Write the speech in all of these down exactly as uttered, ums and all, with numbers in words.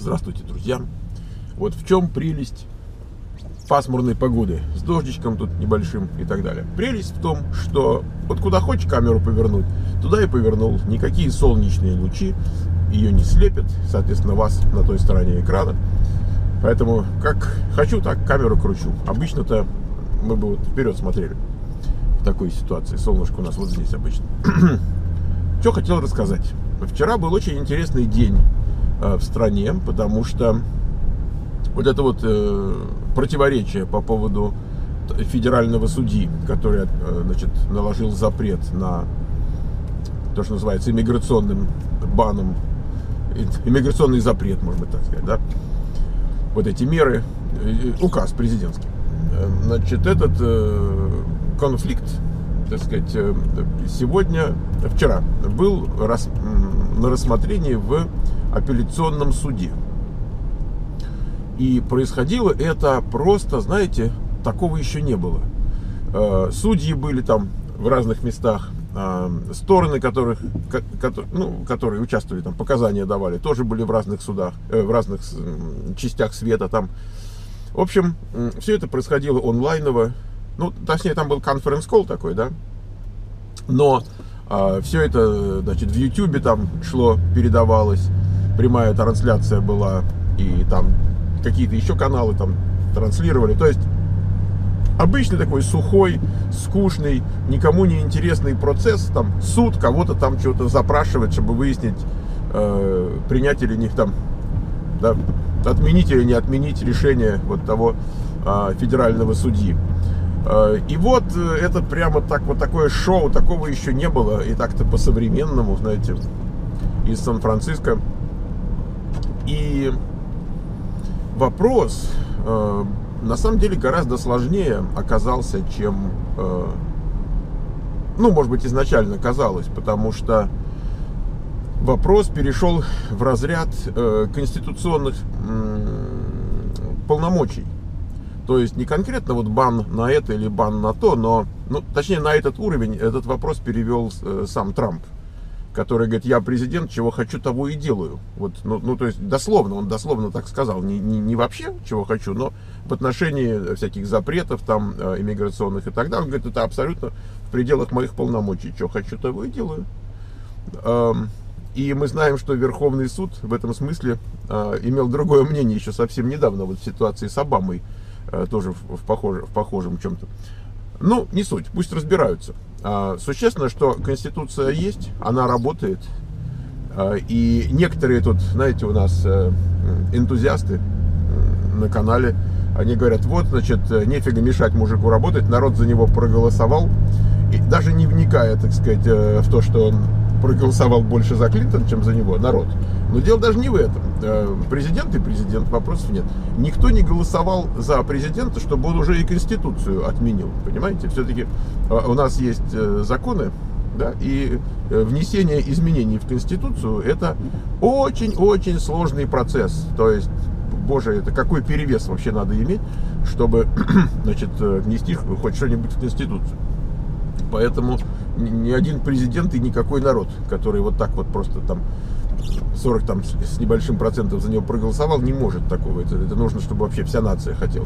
Здравствуйте, друзья. Вот в чем прелесть пасмурной погоды, с дождичком тут небольшим и так далее. Прелесть в том, что вот куда хочешь камеру повернуть, туда и повернул. Никакие солнечные лучи ее не слепят, соответственно, вас на той стороне экрана. Поэтому как хочу, так камеру кручу. Обычно-то мы бы вот вперед смотрели в такой ситуации. Солнышко у нас вот здесь обычно. Что хотел рассказать. Вчера был очень интересный день в стране, потому что вот это вот э, противоречие по поводу федерального судьи, который, э, значит, наложил запрет на то, что называется иммиграционным баном, иммиграционный запрет, можно так сказать, да, вот эти меры, э, указ президентский. Значит, этот э, конфликт, так сказать, э, сегодня, вчера был рас, на рассмотрении в апелляционном суде. И происходило это просто, знаете, такого еще не было. Судьи были там в разных местах, стороны, которых, ну, которые участвовали, там показания давали, тоже были в разных судах, в разных частях света там. В общем, все это происходило онлайново. Ну, точнее, там был конференц-колл такой, да. Но все это, значит, в Ютубе там шло, передавалось. Прямая трансляция была, и там какие-то еще каналы там транслировали. То есть обычный такой сухой, скучный, никому не интересный процесс. Там суд кого-то там что-то запрашивает, чтобы выяснить, э, принять или не там, да, отменить или не отменить решение вот того э, федерального судьи. Э, и вот это прямо так, вот такое шоу, такого еще не было. И так-то по-современному, знаете, из Сан-Франциско. И вопрос, э, на самом деле, гораздо сложнее оказался, чем, э, ну, может быть, изначально казалось, потому что вопрос перешел в разряд э, конституционных э, полномочий. То есть не конкретно вот бан на это или бан на то, но, ну, точнее, на этот уровень этот вопрос перевел э, сам Трамп, который говорит: я президент, чего хочу, того и делаю. Вот, ну, ну, то есть, дословно, он дословно так сказал. Не, не, не вообще, чего хочу, но в отношении всяких запретов, там, иммиграционных и так далее. Он говорит, это абсолютно в пределах моих полномочий. Чего хочу, того и делаю. И мы знаем, что Верховный суд в этом смысле имел другое мнение еще совсем недавно, вот в ситуации с Обамой, тоже в, похоже, в похожем чем-то. Ну, не суть, пусть разбираются. Существенно, что Конституция есть, она работает. И некоторые тут, знаете, у нас энтузиасты на канале, они говорят: вот, значит, нефига мешать мужику работать, народ за него проголосовал. И даже не вникая, так сказать, в то, что он проголосовал больше за Клинтон, чем за него, народ. Но дело даже не в этом. Президент и президент, вопросов нет. Никто не голосовал за президента, чтобы он уже и Конституцию отменил. Понимаете? Все-таки у нас есть законы, да, и внесение изменений в Конституцию — это очень-очень сложный процесс. То есть, боже, это какой перевес вообще надо иметь, чтобы, значит, внести хоть что-нибудь в Конституцию. Поэтому ни один президент и никакой народ, который вот так вот просто там сорок там с небольшим процентов за него проголосовал, не может такого. Это, это нужно, чтобы вообще вся нация хотела.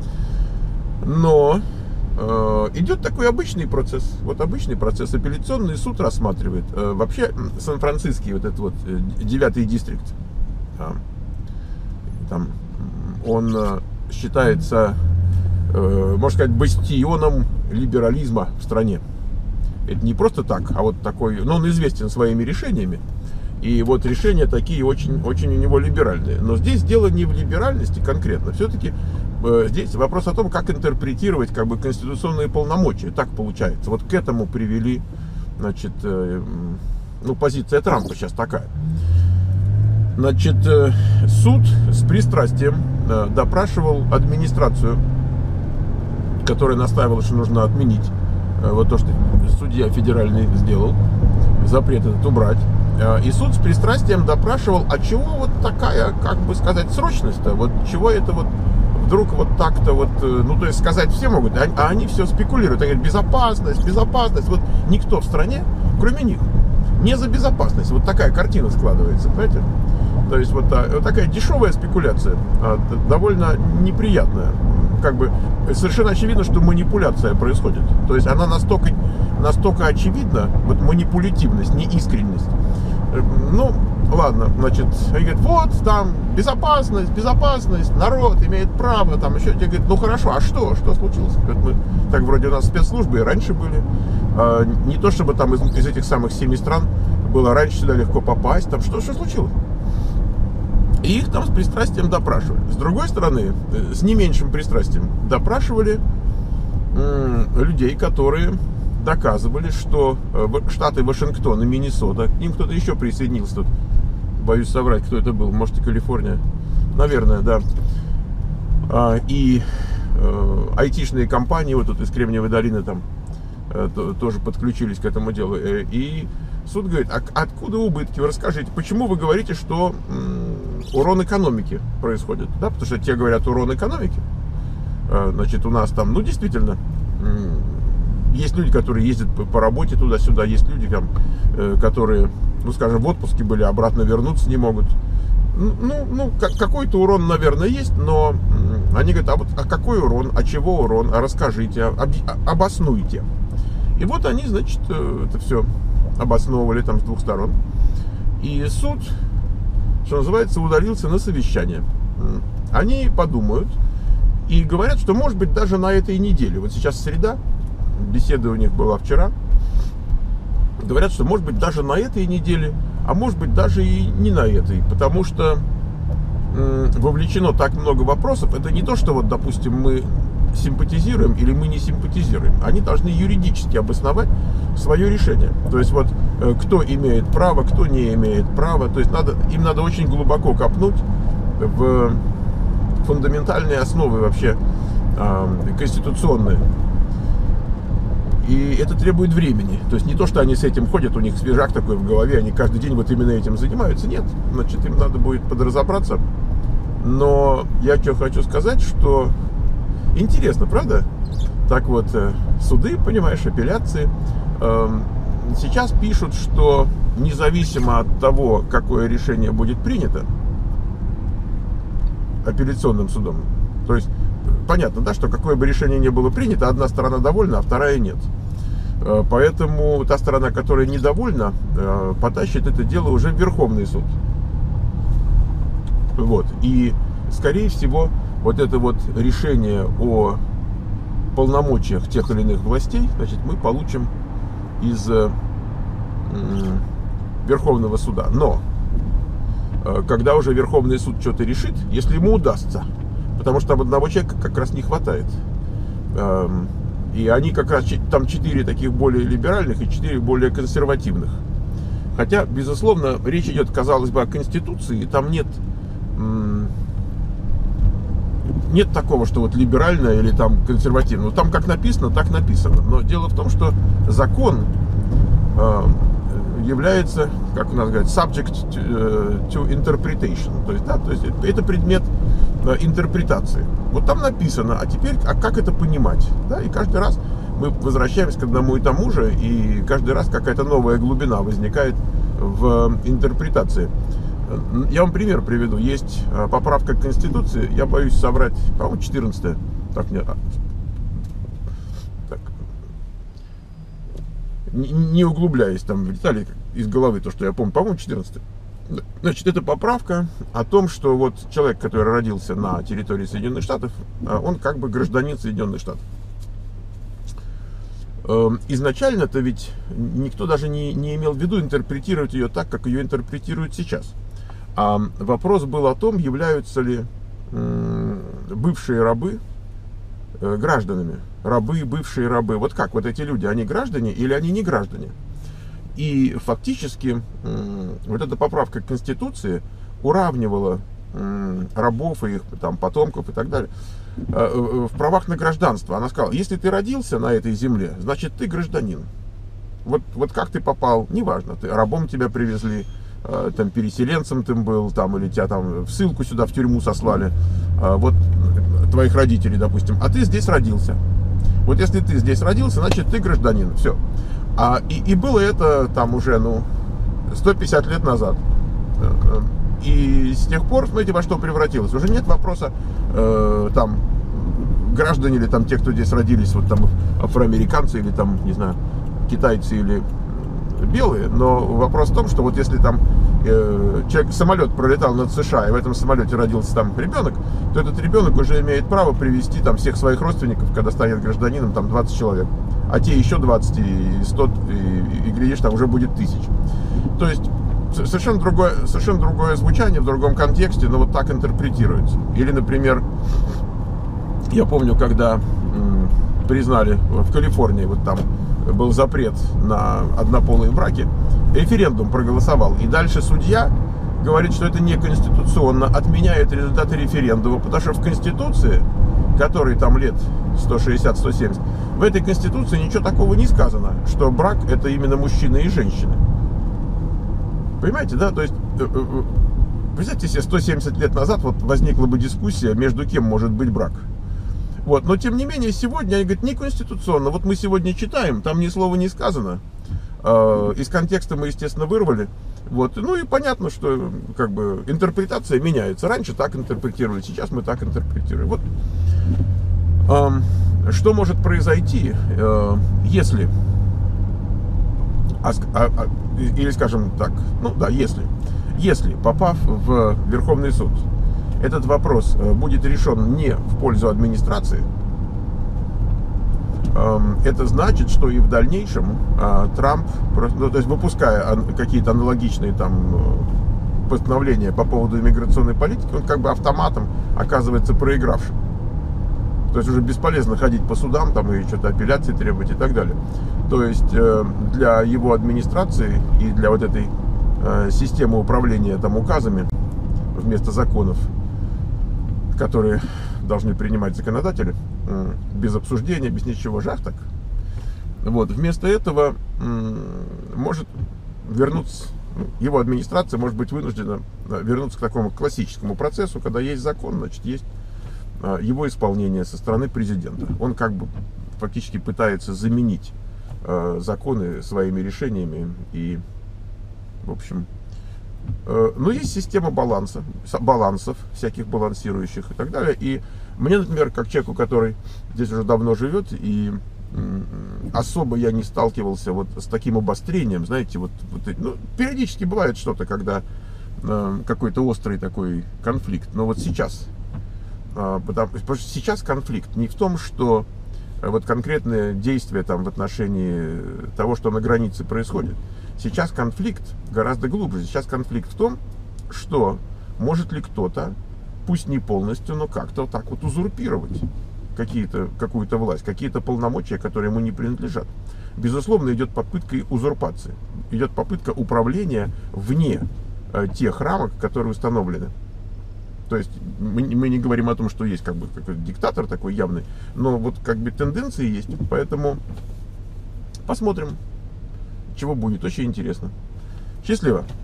Но э, идет такой обычный процесс. Вот обычный процесс. Апелляционный суд рассматривает. Э, вообще Сан-Франциский, вот этот вот девятый дистрикт, э, там, он э, считается, э, можно сказать, бастионом либерализма в стране. Это не просто так, а вот такой, но он известен своими решениями. И вот решения такие очень, очень у него либеральные. Но здесь дело не в либеральности конкретно. Все-таки э, здесь вопрос о том, как интерпретировать как бы конституционные полномочия. Так получается. Вот к этому привели, значит, э, ну, позиция Трампа сейчас такая. Значит, э, суд с пристрастием э, допрашивал администрацию, которая настаивала, что нужно отменить э, вот то, что судья федеральный сделал, запрет этот убрать. И суд с пристрастием допрашивал, а чего вот такая, как бы сказать, срочность-то? Вот чего это вот вдруг вот так-то вот, ну, то есть сказать все могут, а они все спекулируют. Они говорят: безопасность, безопасность. Вот никто в стране, кроме них, не за безопасность. Вот такая картина складывается, понимаете? То есть вот, вот такая дешевая спекуляция, довольно неприятная. Как бы совершенно очевидно, что манипуляция происходит. То есть она настолько, настолько очевидна, вот манипулятивность, неискренность. Ну, ладно, значит, они говорят, вот там безопасность, безопасность, народ имеет право, там еще тебе говорят, ну хорошо, а что, что случилось? Мы, так вроде у нас спецслужбы и раньше были. А, не то чтобы там из, из этих самых семи стран было раньше сюда легко попасть, там что, что случилось? И их там с пристрастием допрашивали. С другой стороны, с не меньшим пристрастием допрашивали м, людей, которые доказывали, что штаты Вашингтон и Миннесота, к ним кто-то еще присоединился тут, боюсь соврать, кто это был, может и Калифорния, наверное, да, а, и э, айтишные компании вот тут из Кремниевой долины там э, то, тоже подключились к этому делу, э, и суд говорит, а откуда убытки, вы расскажите, почему вы говорите, что м, урон экономики происходит, да, потому что те говорят урон экономики, э, значит, у нас там, ну, действительно, м, есть люди, которые ездят по, по работе туда-сюда, есть люди, там, э, которые, ну, скажем, в отпуске были, обратно вернуться не могут. Ну, ну как, какой-то урон, наверное, есть, но м, они говорят, а вот а какой урон, а чего урон, а расскажите, об, обоснуйте. И вот они, значит, это все обосновывали там с двух сторон. И суд, что называется, удалился на совещание. Они подумают и говорят, что, может быть, даже на этой неделе, вот сейчас среда, беседа у них была вчера, говорят, что, может быть, даже на этой неделе, а может быть, даже и не на этой, потому что м, вовлечено так много вопросов. Это не то, что, вот, допустим, мы симпатизируем или мы не симпатизируем. Они должны юридически обосновать свое решение. То есть, вот, кто имеет право, кто не имеет права. То есть, надо, им надо очень глубоко копнуть в фундаментальные основы вообще э, конституционные. И это требует времени. То есть не то, что они с этим ходят, у них свежак такой в голове, они каждый день вот именно этим занимаются. Нет, значит, им надо будет подразобраться. Но я что хочу сказать, что интересно, правда? Так вот, суды, понимаешь, апелляции. Сейчас пишут, что независимо от того, какое решение будет принято апелляционным судом, то есть понятно, да, что какое бы решение ни было принято, одна сторона довольна, а вторая нет. Поэтому та сторона, которая недовольна, потащит это дело уже в Верховный суд. Вот. И, скорее всего, вот это вот решение о полномочиях тех или иных властей, значит, мы получим из м, Верховного суда. Но, когда уже Верховный суд что-то решит, если ему удастся, потому что там одного человека как раз не хватает. И они как раз, там четыре таких более либеральных и четыре более консервативных. Хотя, безусловно, речь идет, казалось бы, о Конституции, и там нет, нет такого, что вот либеральное или там консервативное. Там как написано, так написано. Но дело в том, что закон является, как у нас говорят, subject to interpretation. То есть, да, то есть это предмет интерпретации. Вот там написано, а теперь, а как это понимать? Да, и каждый раз мы возвращаемся к одному и тому же, и каждый раз какая-то новая глубина возникает в интерпретации. Я вам пример приведу. Есть поправка к Конституции, я боюсь соврать, по-моему, четырнадцатая. Так, не, так. Не, не углубляясь там в детали из головы, то, что я помню, по-моему, четырнадцатая. Значит, это поправка о том, что вот человек, который родился на территории Соединенных Штатов, он как бы гражданин Соединенных Штатов. Изначально-то ведь никто даже не, не имел в виду интерпретировать ее так, как ее интерпретируют сейчас. А вопрос был о том, являются ли бывшие рабы гражданами. Рабы, бывшие рабы. Вот как вот эти люди, они граждане или они не граждане? И фактически вот эта поправка к Конституции уравнивала рабов и их там, потомков и так далее в правах на гражданство. Она сказала, если ты родился на этой земле, значит ты гражданин. Вот, вот как ты попал, неважно, ты рабом тебя привезли, там, переселенцем ты был, там, или тебя там в ссылку сюда, в тюрьму сослали, вот твоих родителей, допустим, а ты здесь родился. Вот если ты здесь родился, значит ты гражданин, все. А, и, и было это там уже, ну, сто пятьдесят лет назад. И с тех пор, смотрите, во что превратилось. Уже нет вопроса, э, там, граждане или там те, кто здесь родились, вот там афроамериканцы или там, не знаю, китайцы или белые. Но вопрос в том, что вот если там э, человек, самолет пролетал над США, и в этом самолете родился там ребенок, то этот ребенок уже имеет право привести там всех своих родственников, когда станет гражданином, там двадцать человек. А те еще двадцать, и сто, и, и глядишь, там уже будет тысяча. То есть совершенно другое, совершенно другое звучание в другом контексте, но вот так интерпретируется. Или, например, я помню, когда м, признали в Калифорнии, вот там был запрет на однополые браки, референдум проголосовал, и дальше судья говорит, что это неконституционно, отменяет результаты референдума, потому что в Конституции, которой там лет сто шестьдесят — сто семьдесят, в этой Конституции ничего такого не сказано, что брак — это именно мужчина и женщина. Понимаете, да? То есть, представьте себе, сто семьдесят лет назад вот возникла бы дискуссия, между кем может быть брак. Вот. Но, тем не менее, сегодня, они говорят, неконституционно. Вот мы сегодня читаем, там ни слова не сказано. Из контекста мы, естественно, вырвали. Вот. Ну и понятно, что как бы интерпретация меняется. Раньше так интерпретировали, сейчас мы так интерпретируем. Вот. Что может произойти, если... А, а, или, скажем так, ну да, если, если, попав в Верховный суд, этот вопрос будет решен не в пользу администрации, это значит, что и в дальнейшем Трамп, ну, то есть выпуская какие-то аналогичные там постановления по поводу иммиграционной политики, он как бы автоматом оказывается проигравшим. То есть уже бесполезно ходить по судам там, и что-то апелляции требовать и так далее. То есть э, для его администрации и для вот этой э, системы управления там, указами вместо законов, которые должны принимать законодатели, э, без обсуждения, без ничего, жах так. Вот, вместо этого э, может вернуться, его администрация может быть вынуждена вернуться к такому классическому процессу, когда есть закон, значит, есть его исполнение со стороны президента. Он как бы фактически пытается заменить э, законы своими решениями. И, в общем, э, ну, есть система баланса, балансов, всяких балансирующих и так далее. И мне, например, как человеку, который здесь уже давно живет, и э, особо я не сталкивался вот с таким обострением, знаете, вот, вот ну, периодически бывает что-то, когда э, какой-то острый такой конфликт. Но вот сейчас... Потому, потому что сейчас конфликт не в том, что вот конкретные действия там в отношении того, что на границе происходит. Сейчас конфликт гораздо глубже. Сейчас конфликт в том, что может ли кто-то, пусть не полностью, но как-то вот так вот узурпировать какие-то, какую-то власть, какие-то полномочия, которые ему не принадлежат. Безусловно, идет попытка узурпации. Идет попытка управления вне э, тех рамок, которые установлены. То есть мы, мы не говорим о том, что есть как бы какой-то диктатор такой явный, но вот как бы тенденции есть, поэтому посмотрим, чего будет, очень интересно. Счастливо!